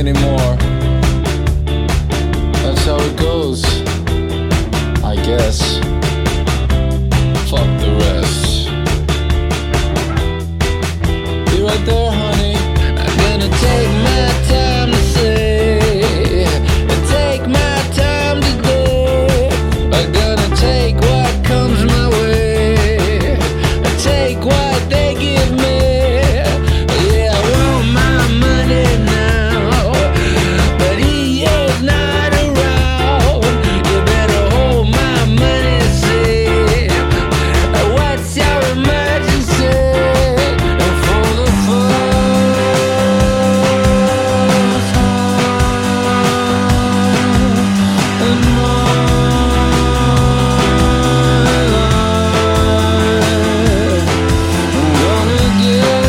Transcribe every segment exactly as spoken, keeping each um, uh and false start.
anymore. That's how it goes, I guess. Fuck the rest. Be right there, honey. I'm gonna take my time to say, and take my time today. I'm gonna take what comes my way, and take what they give me. Yeah, I want my money now, but he ain't not around. You better hold my money safe. What's your emergency? And for the first time in my life, I'm gonna get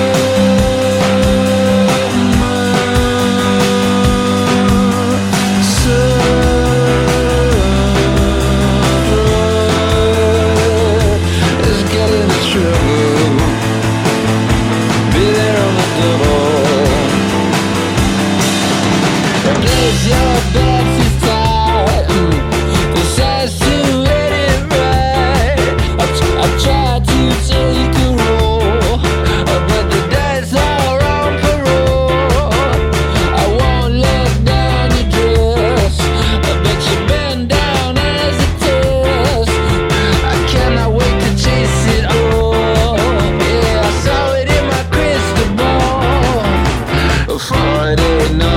myself. Let's get into trouble. Be there on the double. Place your bets this time. Decides to let it ride. I, I tried to take a roll, but the dice are on parole. I won't let down your dress, but you bend down as a test. I cannot wait to chase it all. Yeah, I saw it in my crystal ball. Friday night.